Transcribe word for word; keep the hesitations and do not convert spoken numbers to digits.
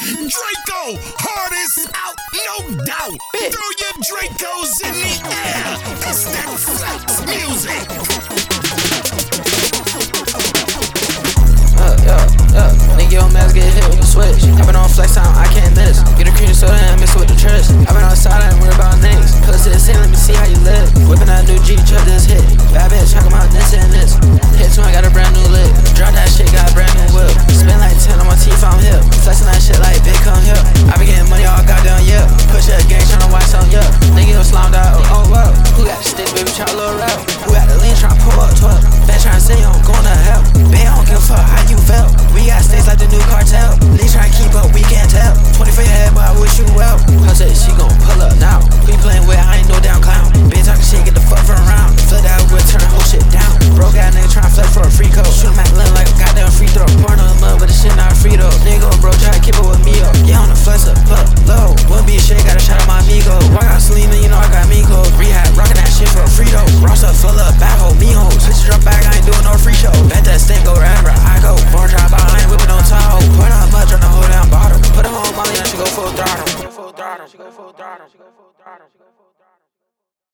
Draco, hardest out, no doubt. Bitch. Throw your Dracos in the air. It's that flex music. Uh, yeah, yeah. Nigga, your mask get hit with the switch. I been on flex time, I can't miss. Get a cream soda and mix it with the trish. I been outside, I ain't worried about niggas. Cause to the scene, let me see how you live. Whipping that new G, chuck this hit. Bad bitch, talking about this and this. Hit two, I got a brand new lick. Drop that shit, got a brand new whip. Spend like ten on my teeth, I'm hip. Flexing that shit like big come here. I been getting money all goddamn yeah. Push that gang, tryna watch some yeah. Nigga, yo, slimed out, oh, oh, wow. Who got the stick, baby, try a little rap. Who got the lean, tryna pull up twelve. Fat tryna say I'm going to hell. Babe, I don't give a fuck how you felt. We got states like the new cartel. They tryna keep up, we can't tell. twenty for your head, but I wish you well. Her say she gon' pull up now. Who you playing with? I ain't no damn clown. Bitch talking shit, get the fuck from around. Flip that whip, turn whole shit down. Broke ass nigga tryna flex for a free code. Shoot him at Lynn like a goddamn free throw. Pouring on the mud, but the shit not free though. Nigga, bro, try to keep up with me, yo. Yeah, on the flex up, look, low. Wouldn't be a shit, got a shot at my amigo. I got Selena, you know I got me clothes. Rehab, rockin' that shit for a free though. Ross up full of bad hoe, me hoes. Bitches drop back, I ain't doing no free show. Bet that stink go wherever I go. Born drop out, I ain't whipping on Tahoe. Pour out mud, drop the whole damn bottle. Put her on Molly, and she go full throttle. She go full throttle. She go full throttle. She go full throttle.